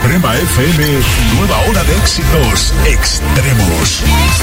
Extrema FM, nueva ola de éxitos extremos.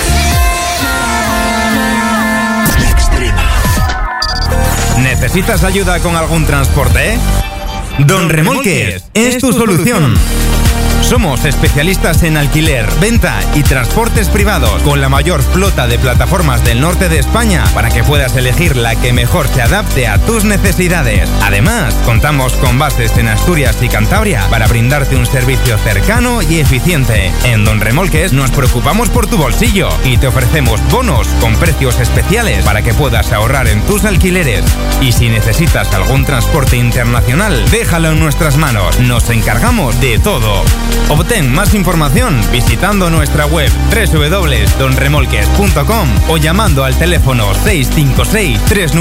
Extrema. ¿Necesitas ayuda con algún transporte? Don Remolques es tu solución. Somos especialistas en alquiler, venta y transportes privados, con la mayor flota de plataformas del norte de España para que puedas elegir la que mejor se adapte a tus necesidades. Además, contamos con bases en Asturias y Cantabria para brindarte un servicio cercano y eficiente. En Don Remolques nos preocupamos por tu bolsillo y te ofrecemos bonos con precios especiales para que puedas ahorrar en tus alquileres. Y si necesitas algún transporte internacional, déjalo en nuestras manos. Nos encargamos de todo. Obtén más información visitando nuestra web www.donremolques.com o llamando al teléfono 656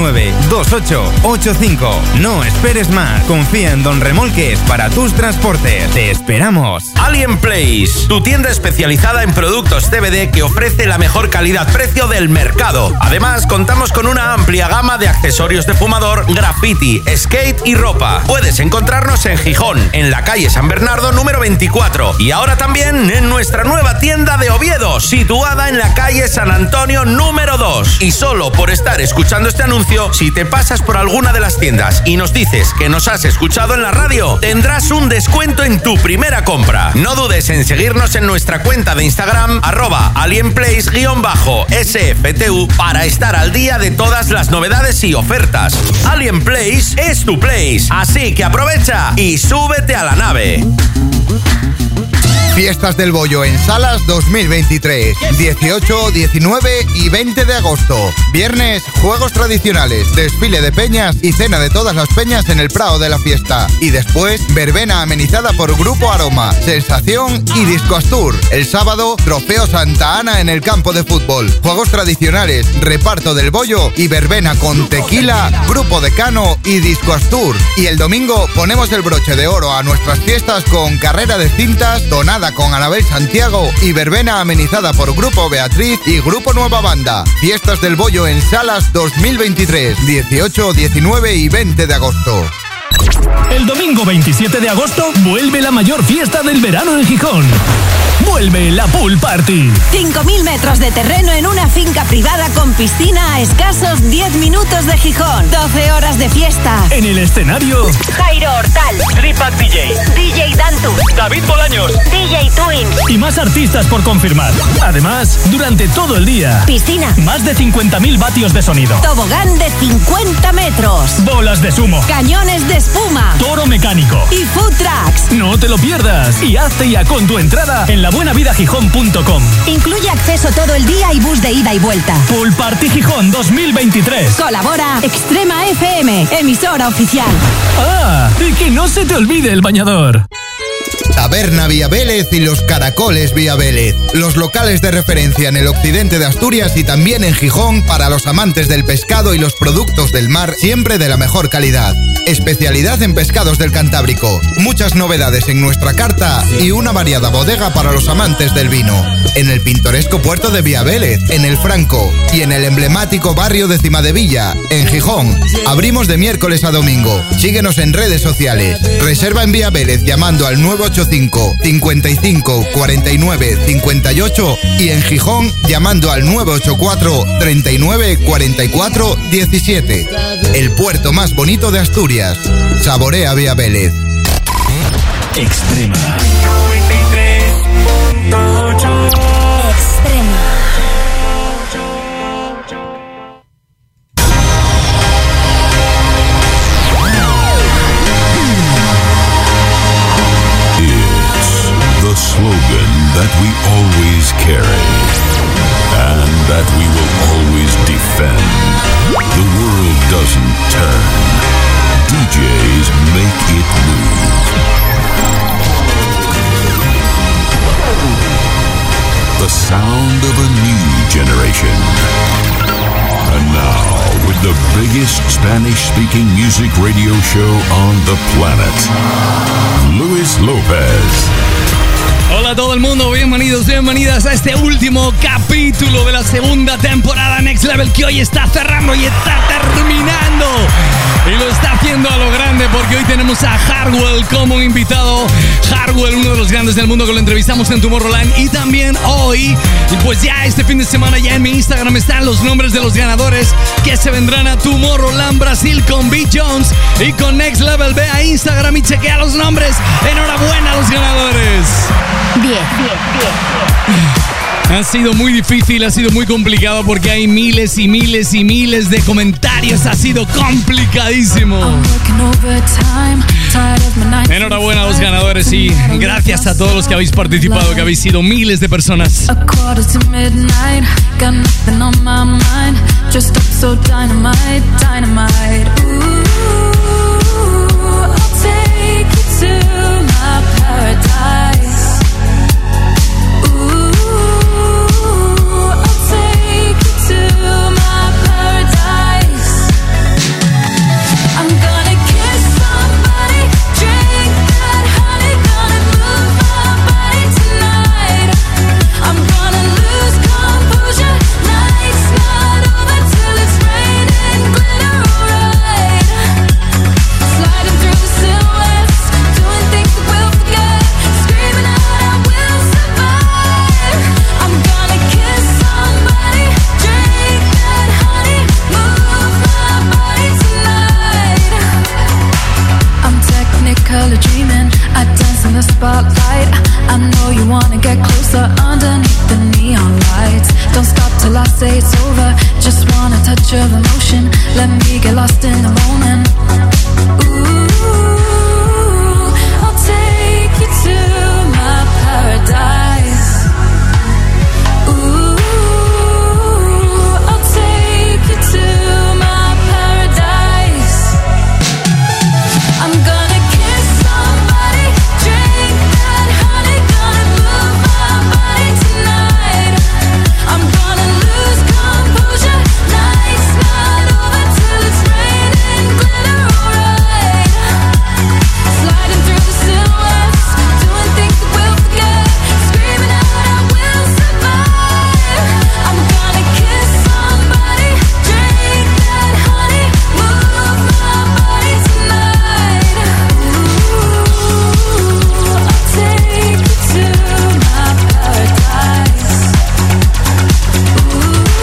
392885. No esperes más. Confía en Don Remolques para tus transportes. ¡Te esperamos! Alien Place, tu tienda especializada en productos CBD que ofrece la mejor calidad-precio del mercado. Además, contamos con una amplia gama de accesorios de fumador, graffiti, skate y ropa. Puedes encontrarnos en Gijón, en la calle San Bernardo número 24. Y ahora también en nuestra nueva tienda de Oviedo, situada en la calle San Antonio número 2. Y solo por estar escuchando este anuncio, si te pasas por alguna de las tiendas y nos dices que nos has escuchado en la radio, tendrás un descuento en tu primera compra. No dudes en seguirnos en nuestra cuenta de Instagram, @alienplace_SFTU, para estar al día de todas las novedades y ofertas. Alien Place es tu place, así que aprovecha y súbete a la nave. Fiestas del Bollo en Salas 2023, 18, 19 y 20 de agosto. Viernes, juegos tradicionales, desfile de peñas y cena de todas las peñas en el Prado de la Fiesta. Y después, verbena amenizada por Grupo Aroma, Sensación y Disco Astur. El sábado, Trofeo Santa Ana en el campo de fútbol. Juegos tradicionales, reparto del bollo y verbena con tequila, Grupo Decano y Disco Astur. Y el domingo ponemos el broche de oro a nuestras fiestas con carrera de cintas, donada con Anabel Santiago y verbena amenizada por Grupo Beatriz y Grupo Nueva Banda. Fiestas del Bollo en Salas 2023, 18, 19 y 20 de agosto. El domingo 27 de agosto vuelve la mayor fiesta del verano en Gijón. Vuelve la Pool Party. 5.000 metros de terreno en una finca privada con piscina a escasos 10 minutos de Gijón. 12 horas de fiesta. En el escenario, Jairo Hortal, Tripac DJ, DJ Dantu, David Bolaños, DJ Twins y más artistas por confirmar. Además, durante todo el día, piscina, más de 50.000 vatios de sonido, tobogán de 50 metros, bolas de sumo, cañones de espuma, toro mecánico y food trucks. No te lo pierdas y hazte ya con tu entrada en labuenavida.gijón.com. Incluye acceso todo el día y bus de ida y vuelta. Pool Party Gijón 2023. Colabora Extrema FM, emisora oficial. Ah, y que no se te olvide el bañador. Taberna Vía Vélez y los Caracoles Vía Vélez. Los locales de referencia en el occidente de Asturias y también en Gijón para los amantes del pescado y los productos del mar, siempre de la mejor calidad. Especialidad en pescados del Cantábrico. Muchas novedades en nuestra carta y una variada bodega para los amantes del vino. En el pintoresco puerto de Vía Vélez, en el Franco y en el emblemático barrio de Cimadevilla, en Gijón. Abrimos de miércoles a domingo. Síguenos en redes sociales. Reserva en Vía Vélez llamando al 985 55 49 58 y en Gijón llamando al 984 39 44 17. El puerto más bonito de Asturias. Saborea Vía Vélez. Extrema. Slogan that we always carry and that we will always defend. The world doesn't turn. DJs make it move. The sound of a new generation. And now, with the biggest Spanish-speaking music radio show on the planet, Luis Lopez. Hola Hola a todo el mundo, bienvenidos, bienvenidas a este último capítulo de la segunda temporada Next Level, que hoy está cerrando y está terminando. Y lo está haciendo a lo grande porque hoy tenemos a Hardwell como invitado. Hardwell, uno de los grandes del mundo, que lo entrevistamos en Tomorrowland. Y también hoy, pues ya este fin de semana, ya en mi Instagram están los nombres de los ganadores que se vendrán a Tomorrowland Brasil con B. Jones y con Next Level. Ve a Instagram y chequea los nombres. Enhorabuena a los ganadores. Bien. Ha sido muy difícil, ha sido muy complicado porque hay miles y miles y miles de comentarios. Ha sido complicadísimo. Enhorabuena a los ganadores y gracias a todos los que habéis participado, que habéis sido miles de personas. Spotlight, I know you wanna get closer underneath the neon lights. Don't stop till I say it's over. Just want a touch of emotion. Let me get lost in the moment. Ooh, I'll take you to my paradise. Ooh, I'll take you to my paradise. I'm gonna kiss somebody, drink that honey, gonna move my body tonight. I'm gonna lose composure, night's not over till it's raining glitter, alright. Sliding through the silhouettes, doing things that we'll forget, screaming out I will survive. I'm gonna kiss somebody, drink that honey, move my body tonight. Ooh, I'll take you to my paradise. Ooh,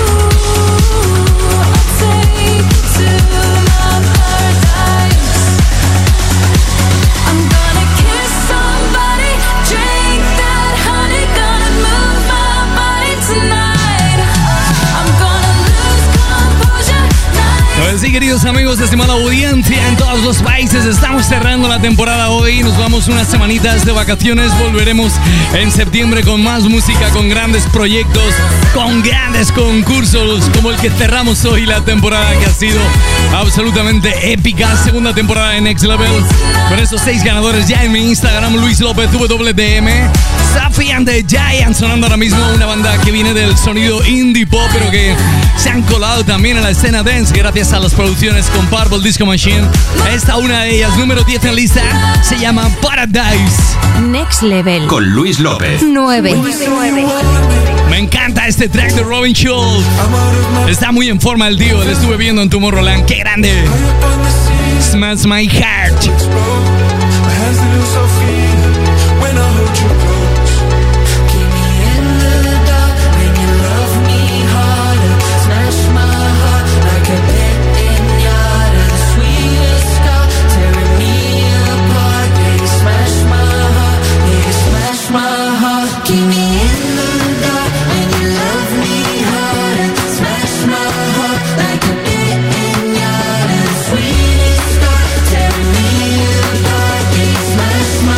I'll take you to my paradise. I'm gonna kiss somebody, drink that honey, gonna move my body tonight. I'm gonna lose composure, Pues sí, queridos amigos, estimada audiencia en todos los países, estamos cerrando la temporada hoy. Nos vamos unas semanitas de vacaciones. Volveremos en septiembre con más música, con grandes proyectos, con grandes concursos como el que cerramos hoy, la temporada que ha sido absolutamente épica. Segunda temporada de Next Level con esos 6 ganadores ya en mi Instagram, Luis López WDM. Safi and the Giants sonando ahora mismo, una banda que viene del sonido indie pop, pero que se han colado también en la escena dance gracias a las producciones con Purple Disco Machine. Esta, una de ellas, número 10 en lista, se llama Paradise. Next Level. Con Luis López. 9. Me encanta este track de Robin Schulz. Está muy en forma el tío, lo estuve viendo en Tomorrowland. ¡Qué grande! Smash My Heart. smash my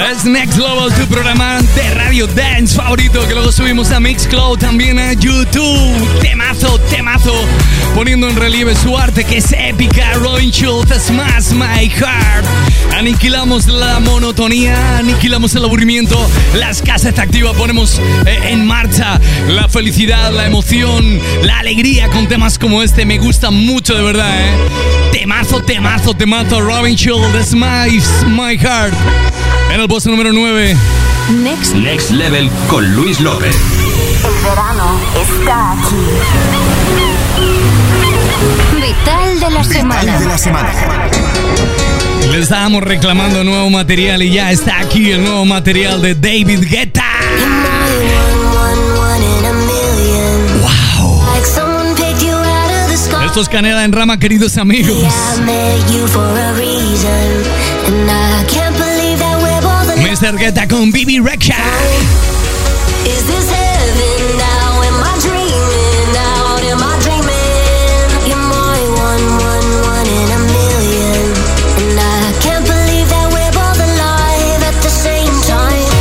Es Next Level, tu programa de Radio Dance favorito, que luego subimos a Mixcloud, también a YouTube. Temazo, poniendo en relieve su arte que es épica. Robin Schulz, Smash My Heart. Aniquilamos la monotonía, aniquilamos el aburrimiento. Las casas activas, ponemos en marcha la felicidad, la emoción, la alegría con temas como este. Me gusta mucho, de verdad, Temazo. Robin Schulz, Smash My Heart. En el puesto número 9. Next Level con Luis López. El verano está aquí. Vital de la semana. Le estábamos reclamando nuevo material y ya está aquí el nuevo material de David Guetta. Wow. Esto es Canela en Rama, queridos amigos. Mr. Guetta con Bibi Rexha. Is this heaven now? Am I dreaming out? Am I dreaming? You're my one in a million. And I can't believe that we're both alive at the same time.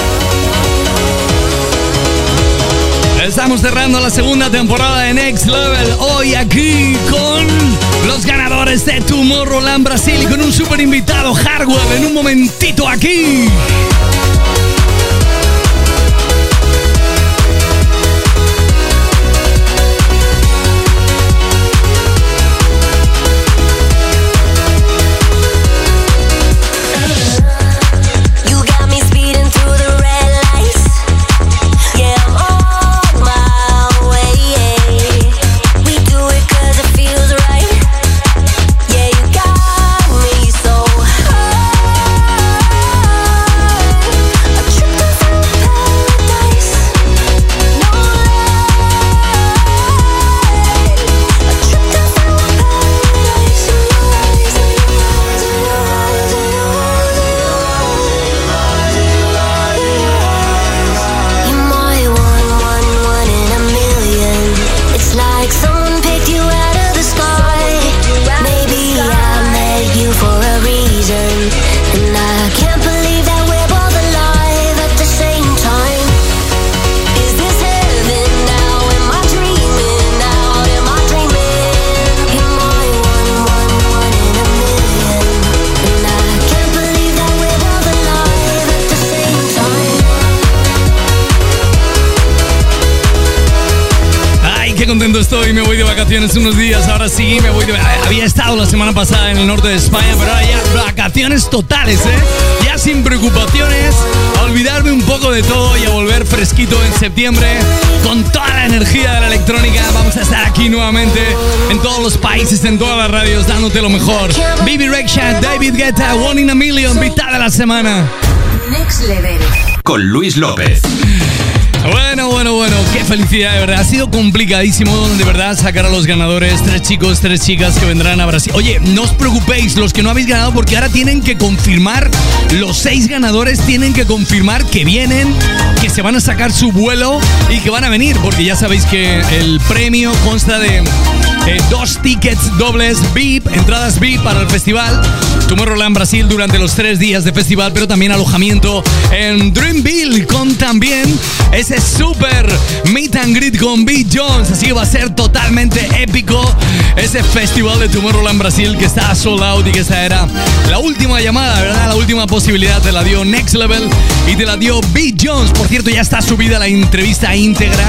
Estamos cerrando la segunda temporada de Next Level. Hoy aquí con los ganadores de Tomorrowland Brasil y con un super invitado, Hardwell, en un momentito aquí. Contento estoy, me voy de vacaciones unos días, ahora sí, había estado la semana pasada en el norte de España, pero ahora ya vacaciones totales, ya sin preocupaciones, a olvidarme un poco de todo y a volver fresquito en septiembre, con toda la energía de la electrónica. Vamos a estar aquí nuevamente, en todos los países, en todas las radios, dándote lo mejor. Bibi Rexha, David Guetta, One in a Million, mitad de la semana. Next Level. Con Luis López. Bueno, qué felicidad, de verdad. Ha sido complicadísimo, de verdad, sacar a los ganadores. 3 chicos, 3 chicas que vendrán a Brasil. Oye, no os preocupéis, los que no habéis ganado, porque ahora tienen que confirmar, los 6 ganadores tienen que confirmar que vienen, que se van a sacar su vuelo y que van a venir, porque ya sabéis que el premio consta de 2 tickets dobles VIP, entradas VIP para el festival Tomorrowland Brasil durante los 3 días de festival, pero también alojamiento en Dreamville, con también ese super meet and greet con Big Jones. Así que va a ser totalmente épico ese festival de Tomorrowland Brasil, que está sold out y que esta era la última llamada, ¿verdad? La última posibilidad te la dio Next Level y te la dio Big Jones. Por cierto, ya está subida la entrevista íntegra,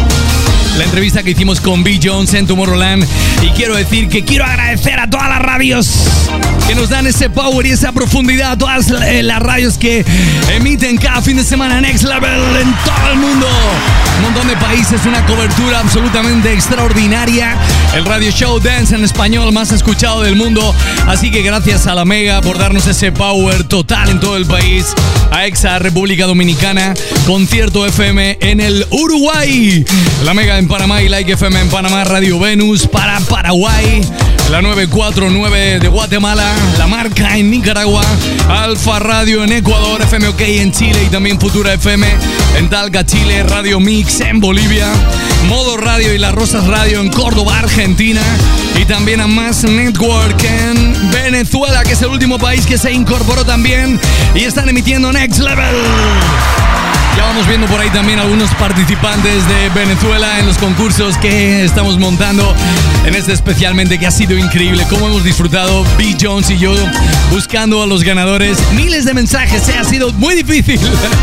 la entrevista que hicimos con Big Jones en Tomorrowland. Y quiero decir que quiero agradecer a todas las radios que nos dan ese power y esa profundidad, a todas las radios que emiten cada fin de semana Next Level en todo el mundo. Un montón de países, una cobertura absolutamente extraordinaria. El radio show Dance en español más escuchado del mundo. Así que gracias a la Mega por darnos ese power total en todo el país. A EXA, República Dominicana, Concierto FM en el Uruguay, la Mega en Panamá y Like FM en Panamá, Radio Venus para Paraguay, la 949 de Guatemala, La Marca en Nicaragua, Alfa Radio en Ecuador, FM OK en Chile y también Futura FM en Talca, Chile, Radio Mix en Bolivia, Modo Radio y Las Rosas Radio en Córdoba, Argentina, y también a Más Network en Venezuela, que es el último país que se incorporó también y están emitiendo Next Level. Ya vamos viendo por ahí también algunos participantes de Venezuela en los concursos que estamos montando en este especialmente, que ha sido increíble. Cómo hemos disfrutado B. Jones y yo buscando a los ganadores. Miles de mensajes, ha sido muy difícil.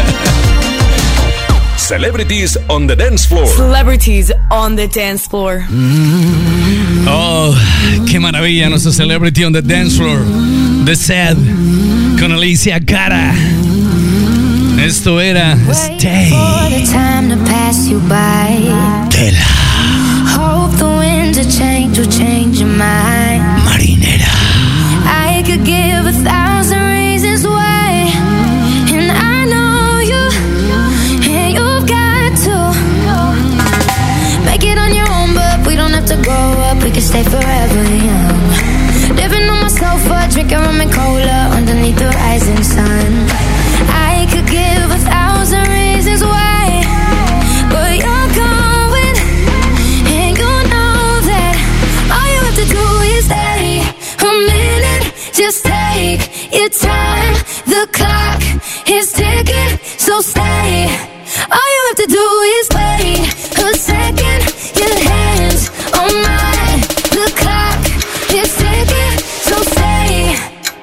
Celebrities on the dance floor. Celebrities on the dance floor. Oh, qué maravilla, nuestro Celebrity on the dance floor. The Sad con Alicia Cara. Esto era Stay. Tela. Hope the winds of change will change your mind. Marinera. I could give 1,000 reasons why, and I know you, and you've got to make it on your own, but we don't have to grow up, we can stay forever young. Living on my sofa, drinking rum and cola underneath the rising sun. I could give 1,000 reasons why, but you're going, and you know that all you have to do is stay a minute. Just take your time. The clock is ticking, so stay. All you have to do is wait a second. Your hands on mine. The clock is ticking, so stay.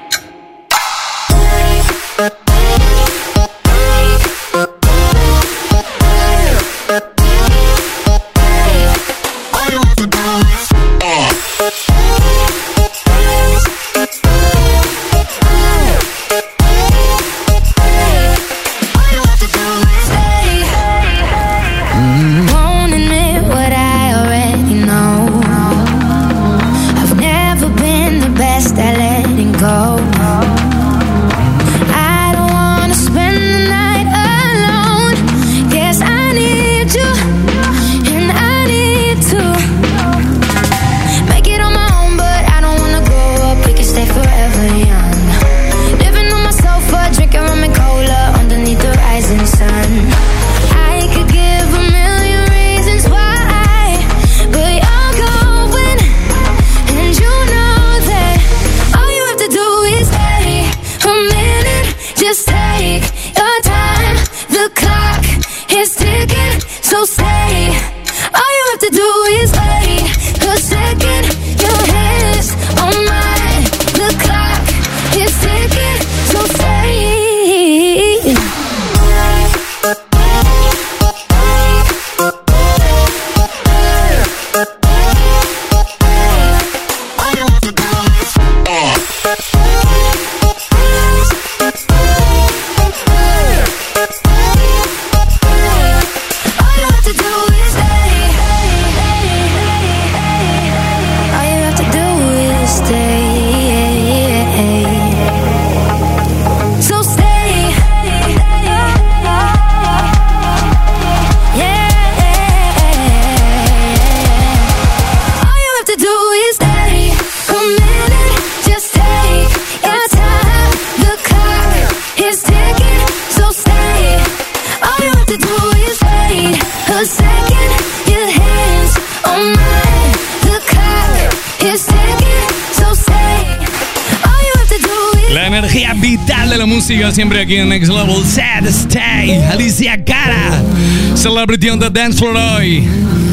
Siempre aquí en Next Level. Sad Stay, Alicia Cara, Celebrity on the dance floor hoy.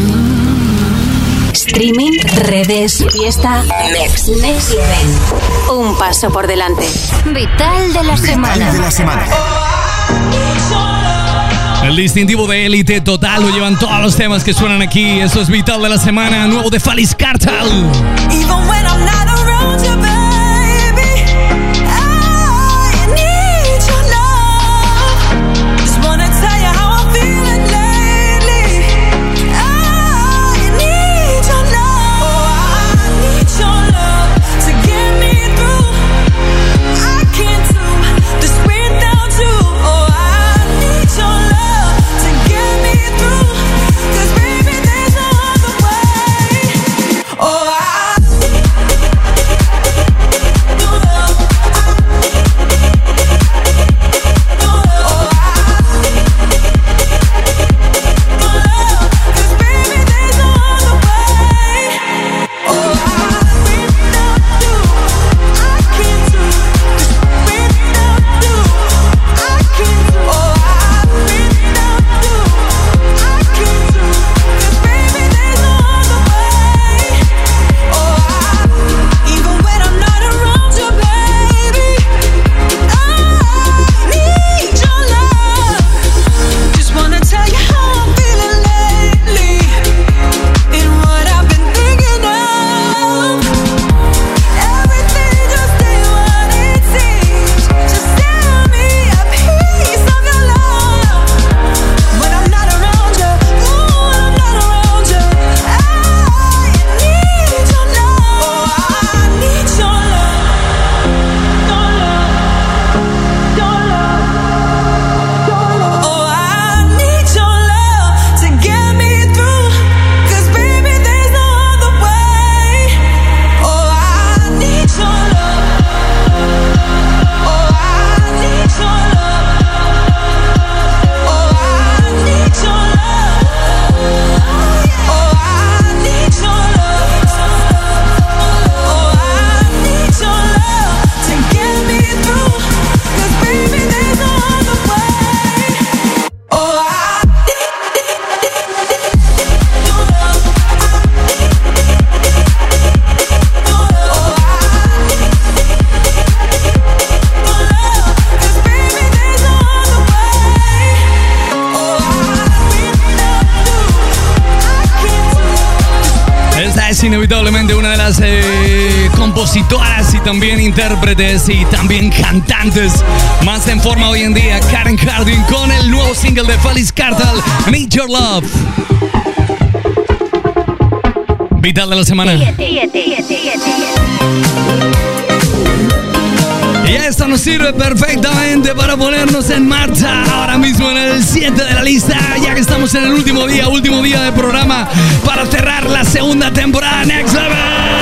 Streaming, redes, fiesta, Next Level. Un paso por delante. Vital de la semana. El distintivo de élite total lo llevan todos los temas que suenan aquí. Esto es Vital de la semana, nuevo de Faliz Cartel. Even when I'm not around you, baby. There's es inevitablemente una de las compositoras y también intérpretes y también cantantes más en forma hoy en día, Karen Harding, con el nuevo single de Feliz Cartel, Need Your Love. Vital de la semana. Y esto nos sirve perfectamente para ponernos en marcha ahora mismo en el 7 de la lista, ya que estamos en el último día de programa para cerrar la segunda temporada Next Level.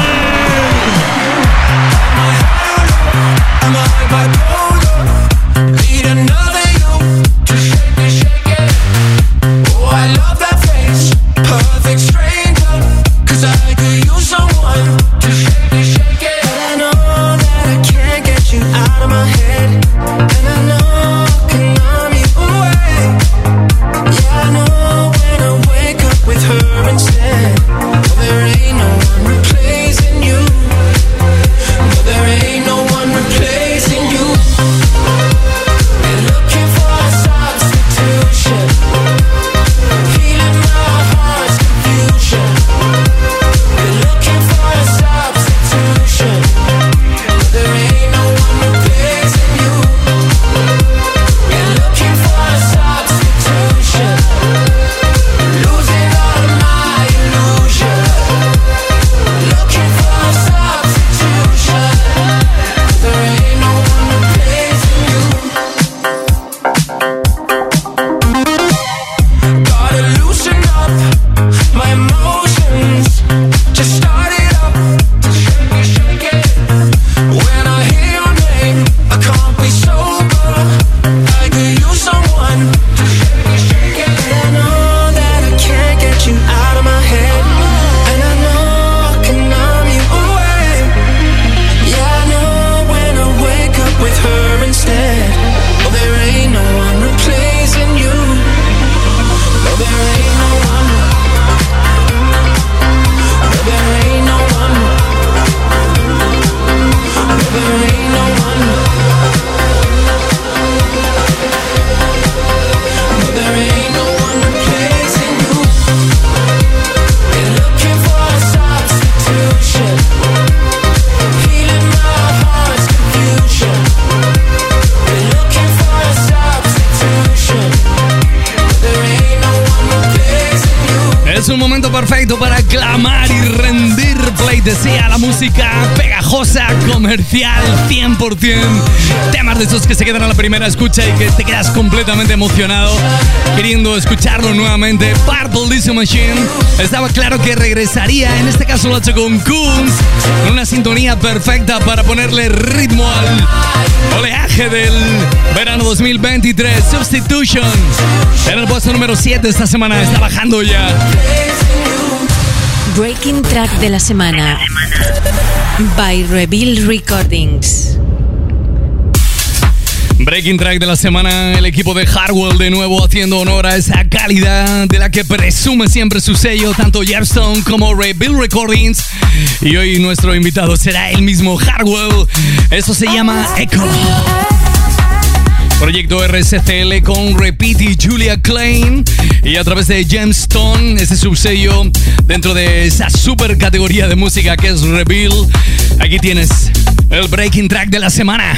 Perfecto para clamar y rendir pleitesía a la música pegajosa, comercial, 100%. Temas de esos que se quedan a la primera escucha y que te quedas completamente emocionado queriendo escucharlo nuevamente. Purple Disco Machine estaba claro que regresaría, en este caso lo ha hecho con Kunz, en una sintonía perfecta para ponerle ritmo al oleaje del verano 2023. Substitution en el puesto número 7 esta semana, está bajando ya. Breaking Track de la semana by Reveal Recordings. Breaking Track de la semana, el equipo de Hardwell de nuevo haciendo honor a esa calidad de la que presume siempre su sello, tanto Jeffstone como Reveal Recordings. Y hoy nuestro invitado será el mismo Hardwell. Eso se llama Echo. Proyecto RSCL con Repeat y Julia Klein, y a través de Gemstone, ese subsello dentro de esa super categoría de música que es Reveal. Aquí tienes el Breaking Track de la semana.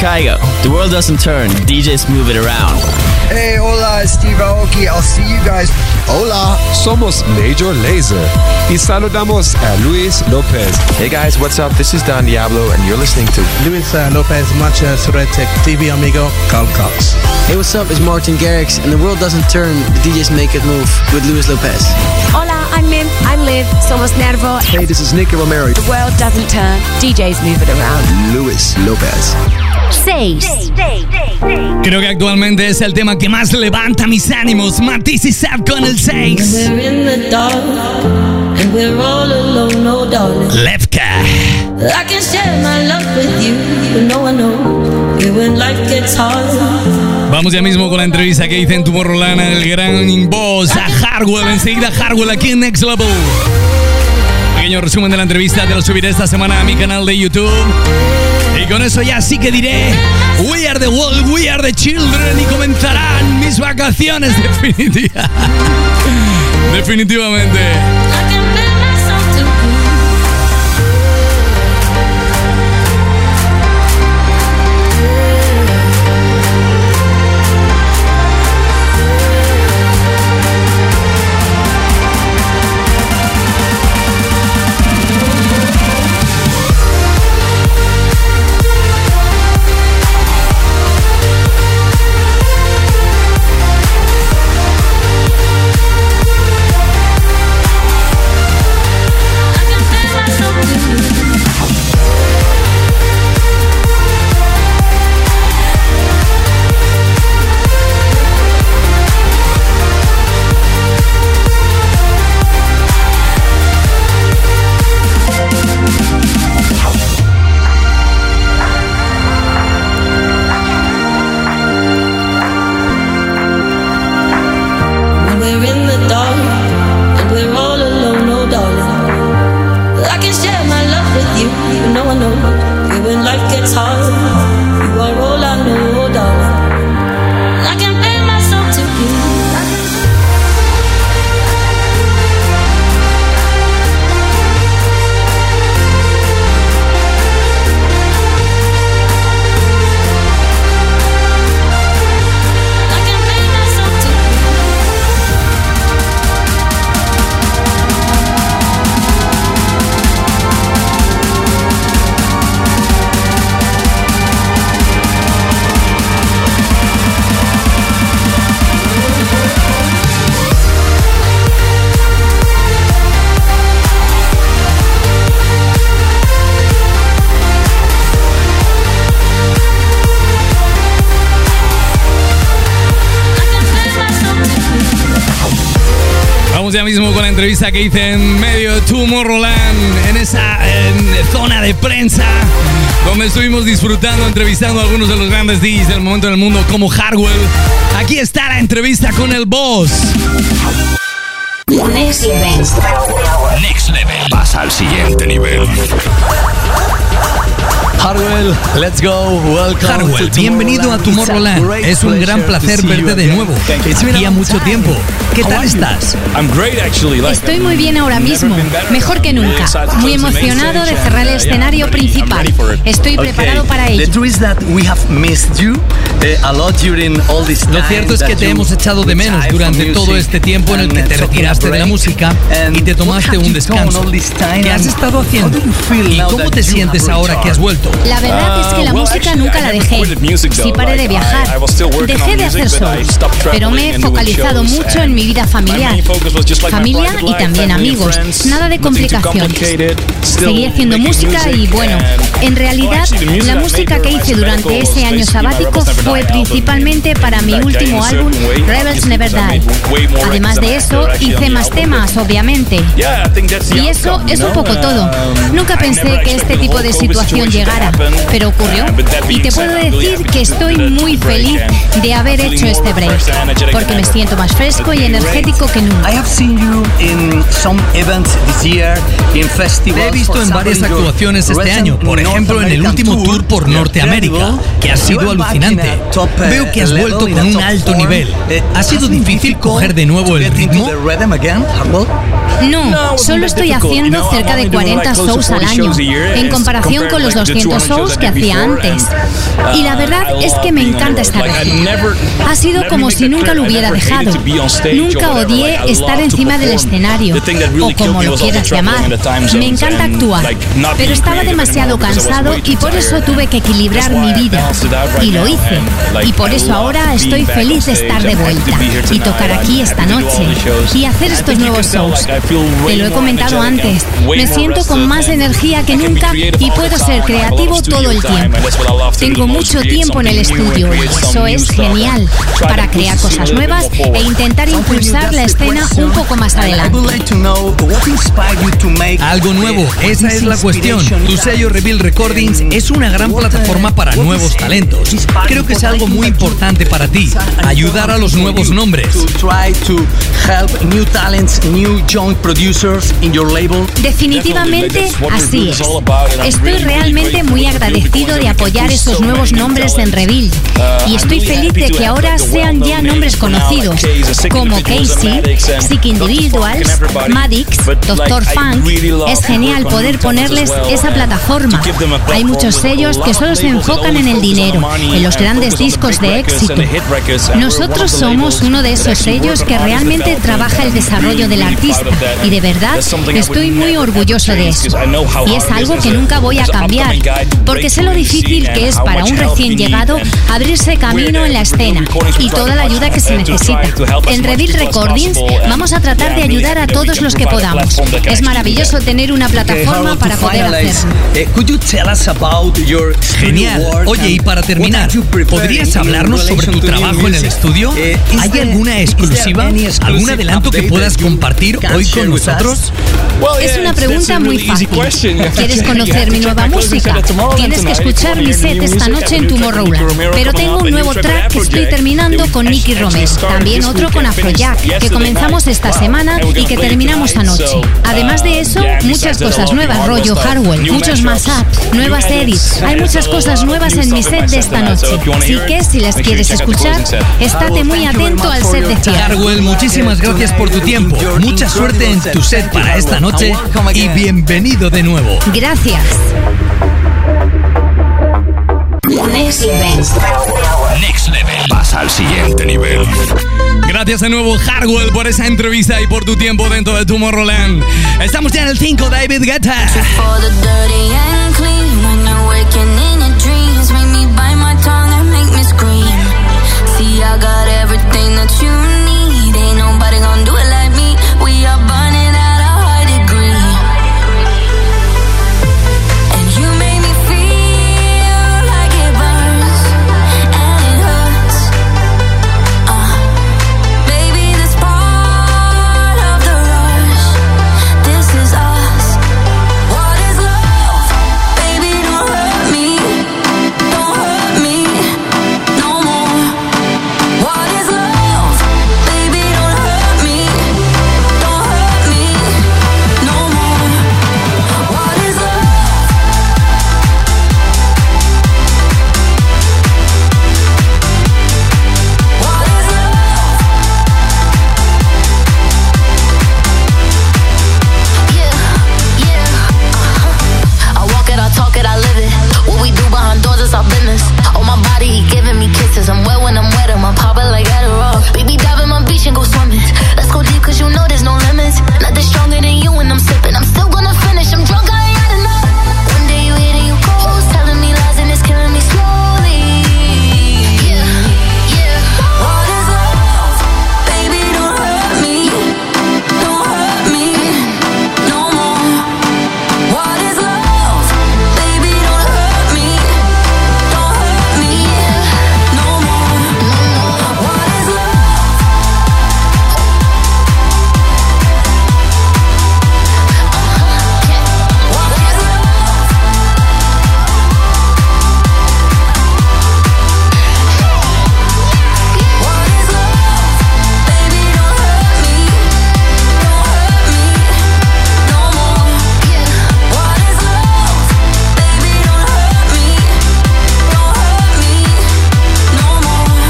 Kygo. The world doesn't turn, DJs move it around. Hey, hola, Steve Aoki. I'll see you guys. Hola, somos Major Lazer y saludamos a Luis Lopez. Hey guys, what's up? This is Don Diablo and you're listening to Luis Lopez, Macha Suretic, TV Amigo, Carl Cox. Hey, what's up? It's Martin Garrix and the world doesn't turn, the DJs make it move with Luis Lopez. Hola, I'm Mim. I'm Liv. Somos Nervo. Hey, this is Nicky Romero. The world doesn't turn, DJs move it around. Luis Lopez. 6. Creo que actualmente es el tema que más levanta mis ánimos. Matisse y Sad con el 6. We're in the dark and we're all alone, no darling. Lefka. I can share my love with you, but no one knows you when life gets hard. Vamos ya mismo con la entrevista que hice en Tomorrowland el gran boss a Hardwell. Enseguida Hardwell aquí en Next Level. Pequeño resumen de la entrevista, te lo subiré esta semana a mi canal de YouTube. Y con eso ya sí que diré We are the world, we are the children. Y comenzarán mis vacaciones definitivamente. Ya mismo con la entrevista que hice en medio de Tomorrowland, en esa zona de prensa donde estuvimos disfrutando, entrevistando a algunos de los grandes DJs del momento en el mundo como Hardwell. Aquí está la entrevista con el boss. Next Level. Next Level. Pasa al siguiente nivel. Hardwell, let's go. Welcome. Hardwell, bienvenido a Tomorrowland. Es un gran placer verte de nuevo. Hacía mucho tiempo. ¿Qué tal estás? Estoy muy bien ahora mismo, mejor que nunca. Muy emocionado de cerrar el escenario principal. Estoy preparado para ello. Lo cierto es que te hemos echado de menos durante todo este tiempo en el que te retiraste de la música y te tomaste un descanso. ¿Qué has estado haciendo? ¿Y cómo te sientes ahora que has vuelto? La verdad es que la música nunca la dejé. Sí paré de viajar. Dejé de hacer shows, pero me he focalizado mucho en mi vida familiar. Familia y también amigos. Nada de complicaciones. Seguí haciendo música y bueno, en realidad la música que hice durante ese año sabático fue principalmente para mi último álbum, Rebels Never Die. Además de eso, hice más temas, obviamente. Y eso es un poco todo. Nunca pensé que este tipo de situación llegara, pero ocurrió. Y te puedo decir que estoy muy feliz de haber hecho este break, porque me siento más fresco y energético que nunca. Te he visto en varias actuaciones este año, por ejemplo en el último tour por Norteamérica, que ha sido alucinante. Veo que has vuelto con un alto nivel. ¿Ha sido difícil coger de nuevo el ritmo? No, solo estoy haciendo cerca de 40 shows al año, en comparación con los 200 shows que hacía antes. Y la verdad es que me encanta estar aquí. Ha sido como si nunca lo hubiera dejado. Nunca odié estar encima del escenario, o como lo quieras llamar. Me encanta actuar, pero estaba demasiado cansado y por eso tuve que equilibrar mi vida. Y lo hice. Y por eso ahora estoy feliz de estar de vuelta y tocar aquí esta noche y hacer estos nuevos shows. Te lo he comentado antes, me siento con más energía que nunca y puedo ser creativo todo el tiempo. Tengo mucho tiempo en el estudio y eso es genial para crear cosas nuevas e intentar impulsar la escena un poco más adelante. Algo nuevo, esa es la cuestión. Tu sello Reveal Recordings es una gran plataforma para nuevos talentos. Creo que es algo muy importante para ti, ayudar a los nuevos nombres. Definitivamente así es. Estoy realmente muy agradecido de apoyar esos nuevos nombres en Reveal y estoy feliz de que ahora sean ya nombres conocidos como Casey, Sick Individuals, Maddix, Dr. Funk. Es genial poder ponerles esa plataforma. Hay muchos sellos que solo se enfocan en el dinero, en los grandes discos de éxito. Nosotros somos uno de esos sellos que realmente trabaja el desarrollo del artista y de verdad estoy muy orgulloso de eso. Y es algo que nunca voy a cambiar, porque sé lo difícil que es para un recién llegado abrirse camino en la escena y toda la ayuda que se necesita. En Reveal Recordings vamos a tratar de ayudar a todos los que podamos. Es maravilloso tener una plataforma para poder hacerlo. Genial. Oye, y para terminar, ¿podrías hablarnos sobre tu trabajo en el estudio? ¿Hay alguna exclusiva? ¿Algún adelanto que puedas compartir hoy con nosotros? Es una pregunta muy fácil. ¿Quieres conocer mi nueva música? Tienes que escuchar mi set esta noche en Tomorrowland. Pero tengo un nuevo track que estoy terminando con Nicky Romero. También otro con Afrojack, que comenzamos esta semana y que terminamos anoche. Además de eso, muchas cosas nuevas, rollo Hardwell, muchos más apps, nuevas edits. Hay muchas cosas nuevas en mi set de esta noche. Así que si las quieres escuchar, estate muy atento al set de cierre. Hardwell, muchísimas gracias por tu tiempo. Mucha suerte en tu set para esta noche y bienvenido de nuevo. Gracias. Next Level. Pasa al siguiente nivel. Gracias de nuevo, Hardwell, por esa entrevista y por tu tiempo dentro de Tomorrowland. Estamos ya en el 5, David Guetta.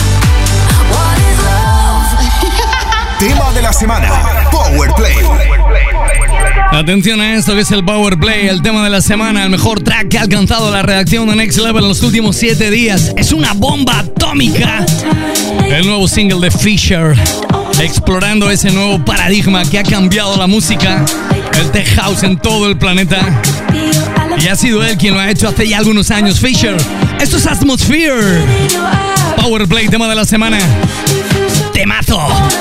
Tema de la semana, Power Play. Atención a esto que es el Power Play, el tema de la semana, el mejor track que ha alcanzado la redacción de Next Level en los últimos 7 días. Es una bomba atómica. El nuevo single de Fisher, explorando ese nuevo paradigma que ha cambiado la música, el tech house en todo el planeta. Y ha sido él quien lo ha hecho hace ya algunos años. Fisher, esto es Atmosphere. Power Play, tema de la semana. Temazo.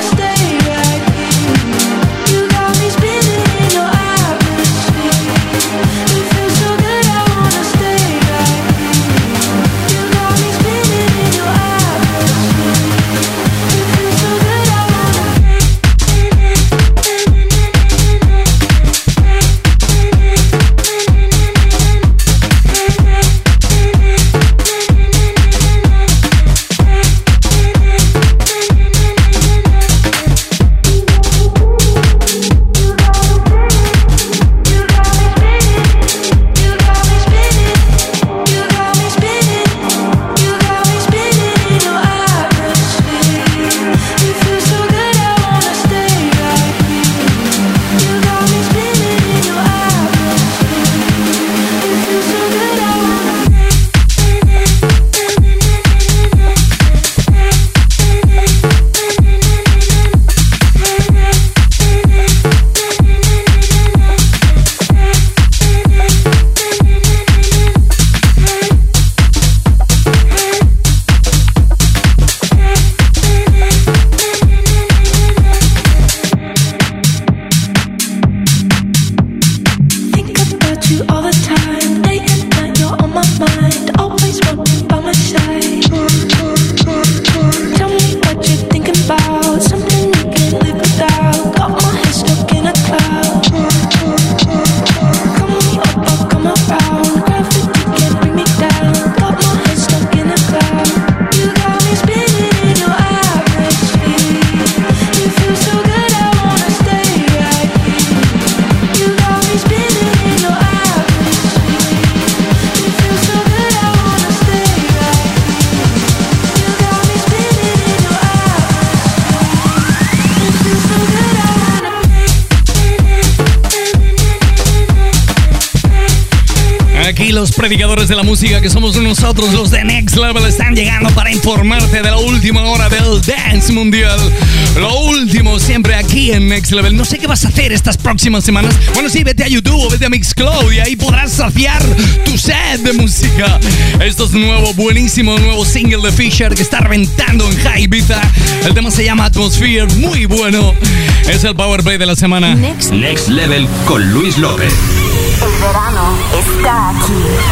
Los predicadores de la música que somos nosotros, los de Next Level, están llegando para informarte de la última hora del dance mundial. Lo último siempre aquí en Next Level. No sé qué vas a hacer estas próximas semanas. Bueno, sí, vete a YouTube o vete a Mixcloud y ahí podrás saciar tu set de música. Esto es nuevo, buenísimo, nuevo single de Fisher que está reventando en High Ibiza. El tema se llama Atmosphere, muy bueno. Es el Power Play de la semana. Next Level con Luis López. El verano está aquí.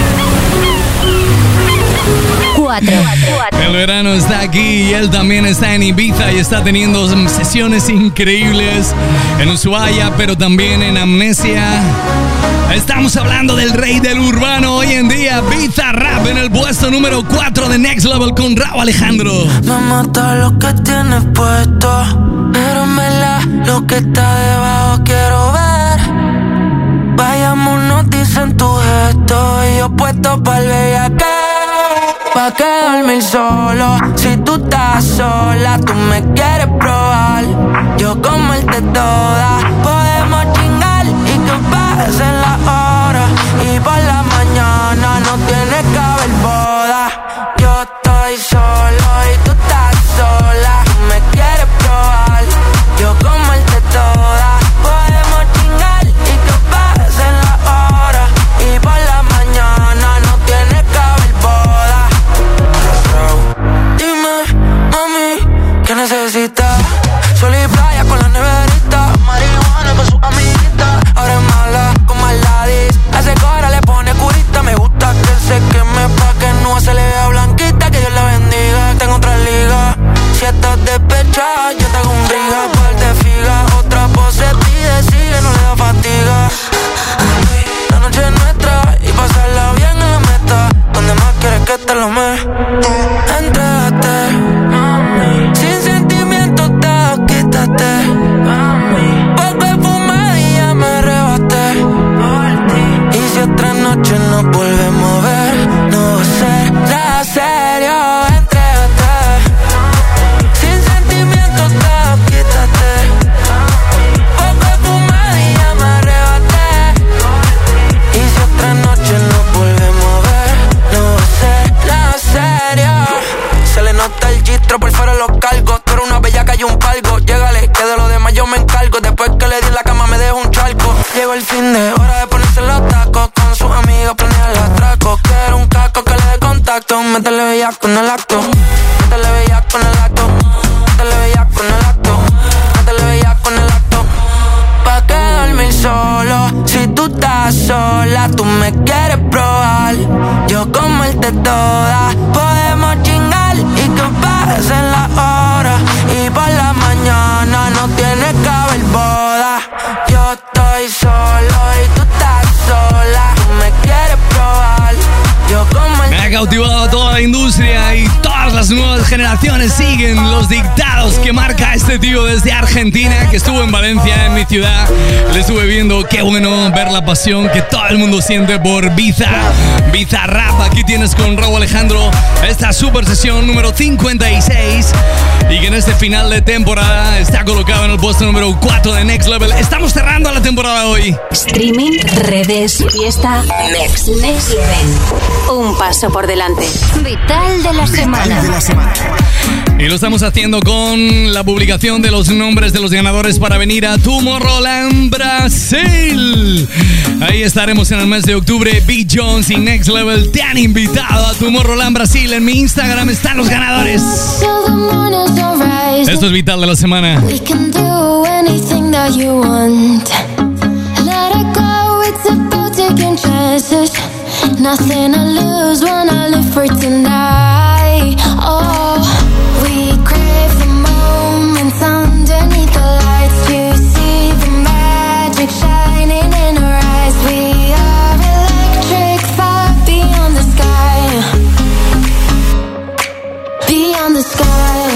4. El verano está aquí y él también está en Ibiza y está teniendo sesiones increíbles en Ushuaia, pero también en Amnesia. Estamos hablando del rey del urbano hoy en día, Bizarrap, en el puesto número 4 de Next Level con Rauw Alejandro. Me mata lo que tienes puesto, pero en verdad lo que está debajo quiero ver. Vayámonos, dicen tu gesto, y yo puesto pa'l bellaqueo. Pa' que dormir solo, si tú estás sola, tú me quieres probar. Yo comerte toda, podemos chingar y que pasen las horas. Y por la mañana no tiene que haber boda. Yo estoy solo y tú estás sola, tú me quieres probar. Yo comerte toda, podemos chingar y que pasen las horas. Y por la mañana no tiene que haber boda. Dime, mami, ¿qué necesitas? generaciones siguen los dictados que marca este tío desde Argentina, que estuvo en Valencia, en mi ciudad. Le estuve viendo, qué bueno ver la pasión que todo el mundo siente por Bizarrap. Aquí tienes con Rauw Alejandro esta super sesión número 56 y que en este final de temporada está colocado en el puesto número 4 de Next Level. Estamos cerrando la temporada hoy. Streaming, redes, fiesta, Next Level. Un paso por delante. Vital de la semana. Y lo estamos haciendo con la publicación de los nombres de los ganadores para venir a Tomorrowland Brasil. Ahí estaremos en el mes de octubre. Big Jones y Next Level te han invitado a Tomorrowland Brasil. En mi Instagram están los ganadores. Esto es Vital de la semana. We can do anything that you want. Let it go, it's about taking chances. Nothing to lose when I live for tonight. Oh, we crave the moments underneath the lights. You see the magic shining in our eyes. We are electric, far beyond the sky. Beyond the sky.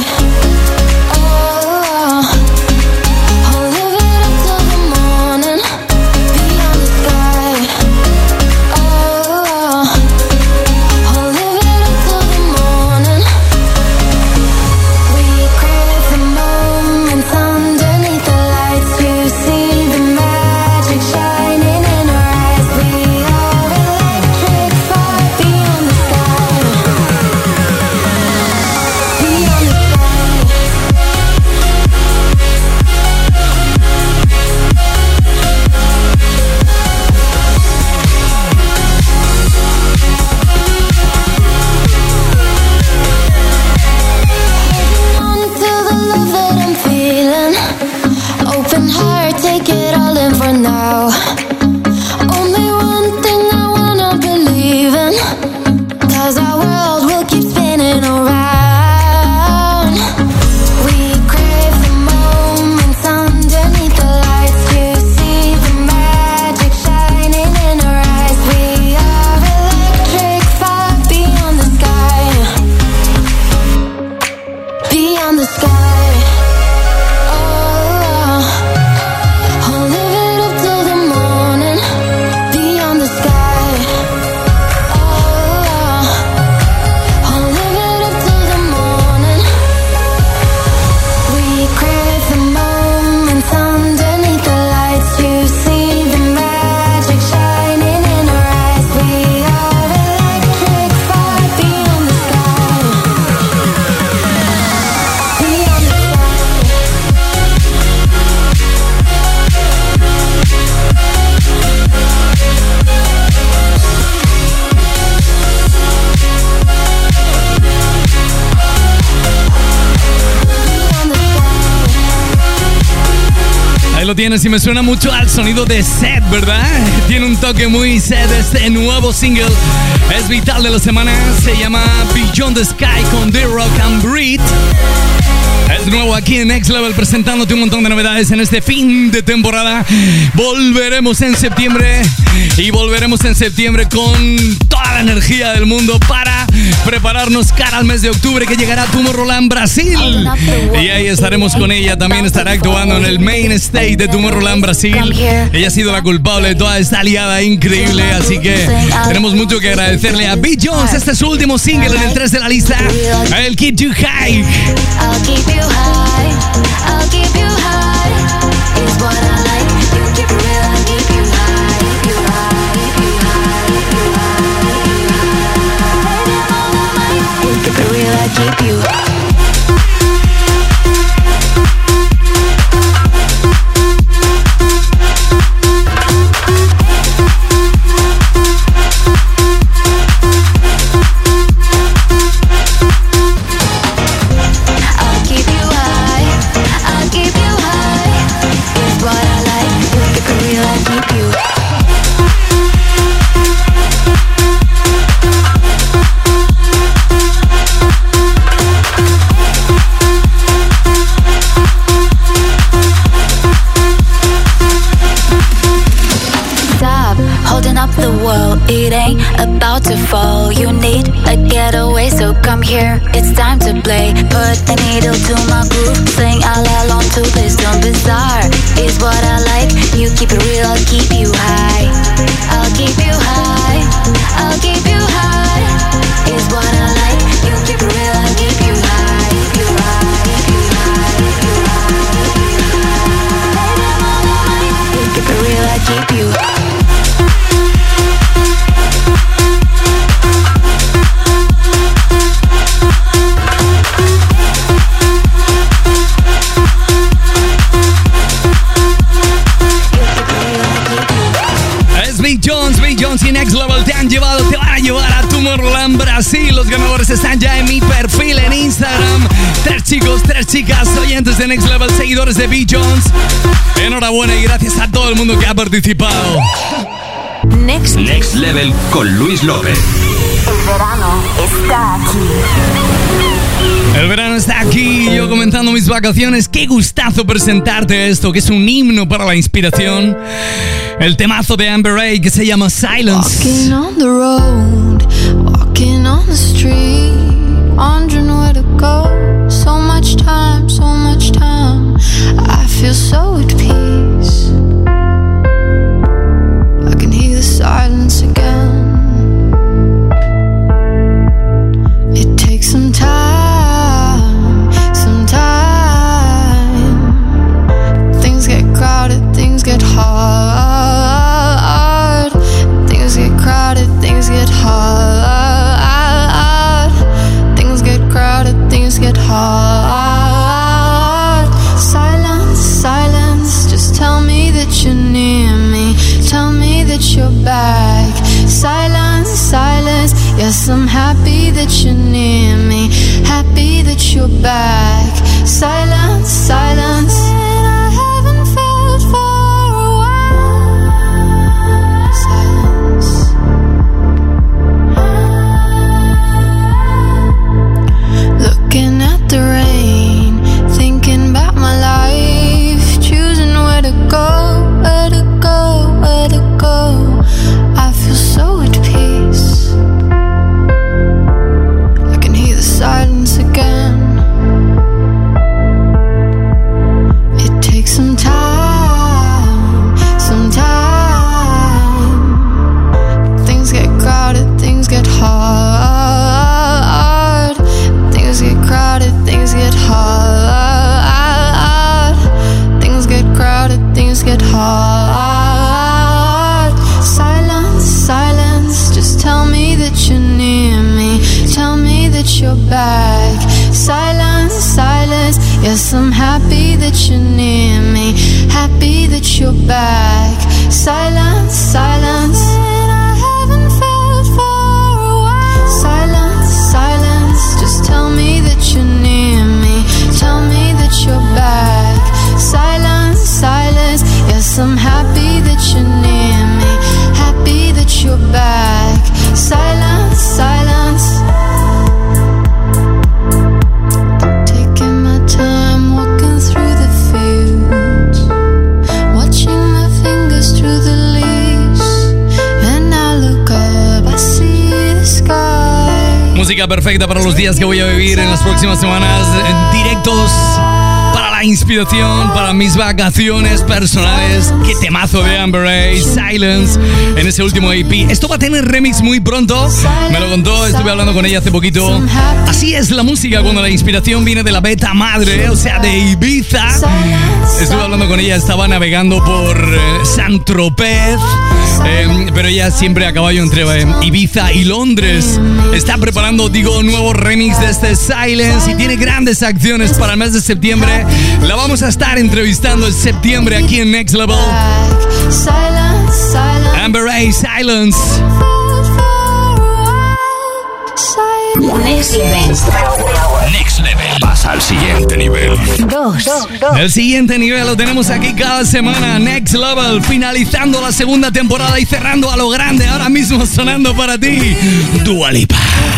Lo tienes y me suena mucho al sonido de Seth, ¿verdad? Tiene un toque muy Seth. Este nuevo single es Vital de la semana. Se llama Beyond the Sky con The Rock and Breed. Es nuevo aquí en Next Level, presentándote un montón de novedades en este fin de temporada. Volveremos en septiembre y volveremos en septiembre con toda la energía del mundo para prepararnos cara al mes de octubre, que llegará Tomorrowland Brasil. Y ahí estaremos con ella. También estará actuando en el main stage de Tomorrowland Brasil. Ella ha sido la culpable de toda esta aliada increíble, así que tenemos mucho que agradecerle a Big Jones. Este es su último single en el 3 de la lista, el Keep You High. I'll keep you high, I'll keep you high, is what I like. You keep it real, I'll keep you high, keep you high, keep you high, keep you high, keep you high. You keep it real, I'll keep you high. I'll keep you I'm bizarre, is what I like. You keep it real, I'll keep you high. I'll keep you high. I'll keep you high, is what I like. You keep it real, I'll keep you high. Keep you high, keep you high, keep you high. You keep it real, I'll keep you high. Big Jones y Next Level te van a llevar a Tomorrowland Brasil. Los ganadores están ya en mi perfil en Instagram. 3 chicos, 3 chicas, oyentes de Next Level, seguidores de Big Jones. Enhorabuena y gracias a todo el mundo que ha participado. Next Level con Luis López. El verano está aquí. El verano está aquí, yo comentando mis vacaciones. Qué gustazo presentarte esto, que es un himno para la inspiración. El temazo de Amber Ray que se llama Silence. Walking on the road, walking on the street, wondering where to go. So much time, I feel so at peace. I can hear the silence again. It takes some time, things get crowded, things get hard. Things get crowded, things get hard. Things get crowded, things get hard. Silence, silence, just tell me that you're near me. Tell me that you're back. Silence, silence, yes, I'm happy that you're near me. Happy that you're back. Silence, silence, and I haven't felt for a while. Silence. Looking at the rain, thinking about my life, choosing where to go, where to go, where to go. I feel so at peace. I can hear the silence again. It takes some time. Things get crowded, things get hard. Things get crowded, things get hard. Things get crowded, things get hard. Silence, silence, just tell me that you're near me. Tell me that you're back. Silence, silence, yes, I'm happy that you're near me. Happy that you're back. Silence, silence, and I haven't felt for a while. Silence, silence, just tell me that you're near me. Tell me that you're back. Silence, silence, yes, I'm happy that you're near me. Happy that you're back. Silence, silence. Taking my time, walking through the fields, watching my fingers through the leaves. And I look up, I see the sky. Música perfecta para los días que voy a vivir en las próximas semanas, en directos para la inspiración, para mis vacaciones personales. Qué temazo de Amber Ray, Silence, en ese último EP. Esto va a tener remix muy pronto, me lo contó, estuve hablando con ella hace poquito. Así es la música cuando la inspiración viene de la beta madre, o sea, de Ibiza. Estuve hablando con ella, estaba navegando por Saint-Tropez, pero ella siempre a caballo entre Ibiza y Londres. Está preparando, nuevo remix de este Silence y tiene grandes acciones para el mes de septiembre. La vamos a estar entrevistando en septiembre aquí en Next Level. Amber Ray, Silence. Next Level. Next Level. Pasa al siguiente nivel. 2. El siguiente nivel lo tenemos aquí cada semana. Next Level, finalizando la segunda temporada y cerrando a lo grande. Ahora mismo sonando para ti, Dua Lipa.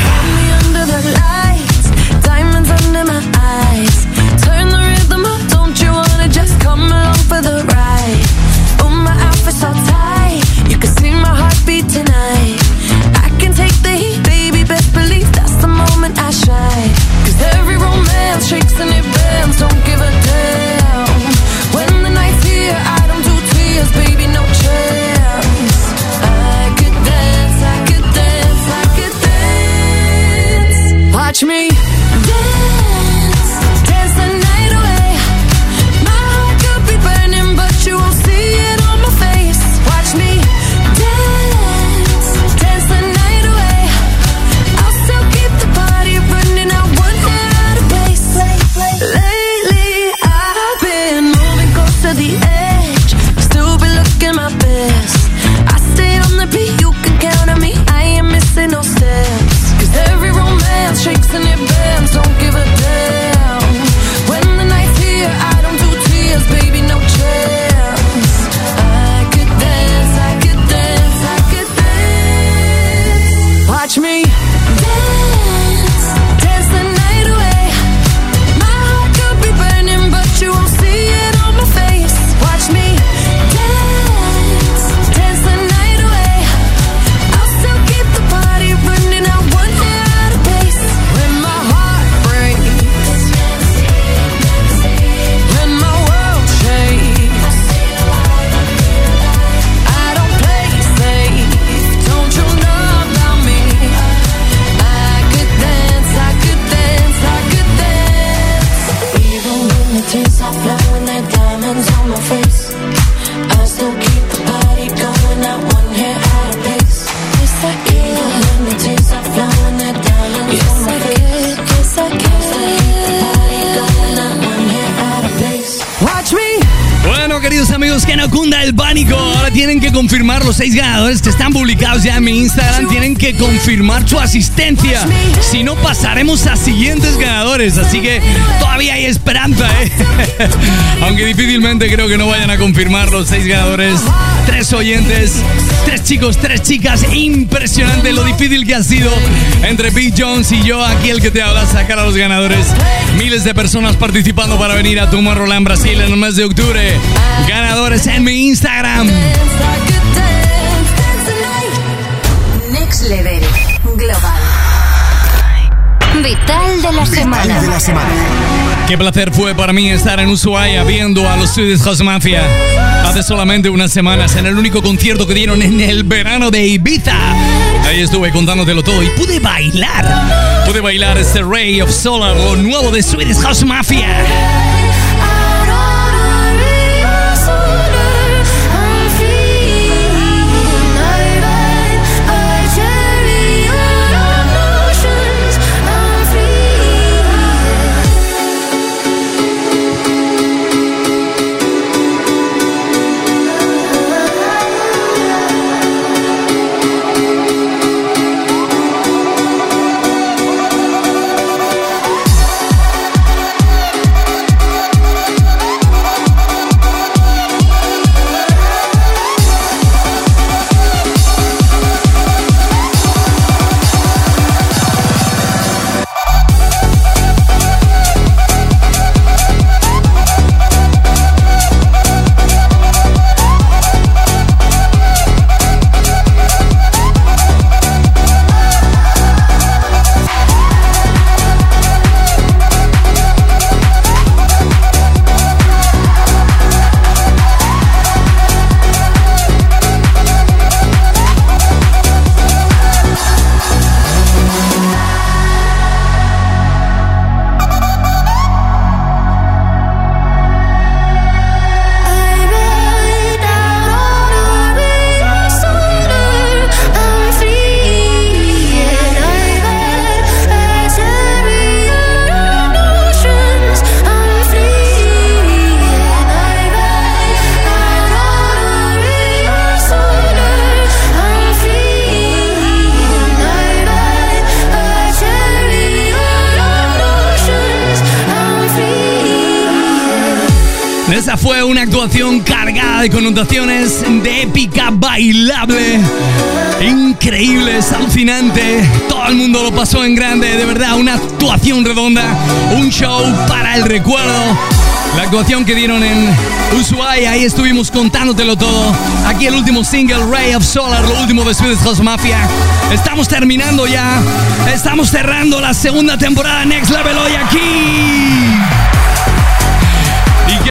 For the ride, oh my outfit's so tight. You can see my heartbeat tonight. I can take the heat, baby. Best believe that's the moment I shine. 'Cause every romance shakes and it bends. Don't give a damn. queridos amigos, que no cunda el pánico. Ahora tienen que confirmar los 6 ganadores que están publicados ya en mi Instagram. Tienen que confirmar su asistencia. Si no, pasaremos a siguientes ganadores. Así que todavía hay esperanza, Aunque difícilmente creo que no vayan a confirmar los 6 ganadores. 3 oyentes, 3 chicos, 3 chicas. Impresionante lo difícil que ha sido entre Big Jones y yo, aquí el que te habla, sacar a los ganadores. Miles de personas participando para venir a Tomorrowland Brasil en el mes de octubre. Ganadores en mi Instagram. Next Level Global. Vital de la semana. Qué placer fue para mí estar en Ushuaia viendo a los Swedish House Mafia hace solamente unas semanas en el único concierto que dieron en el verano de Ibiza. Ahí estuve contándotelo todo y pude bailar este Ray of Solar, lo nuevo de Swedish House Mafia. Esa fue una actuación cargada de connotaciones, de épica, bailable, increíble, es alucinante. Todo el mundo lo pasó en grande, de verdad, una actuación redonda, un show para el recuerdo. La actuación que dieron en Ushuaia, ahí estuvimos contándotelo todo. Aquí el último single, Ray of Solar, lo último de Swedish House Mafia. Estamos terminando ya, estamos cerrando la segunda temporada Next Level hoy aquí.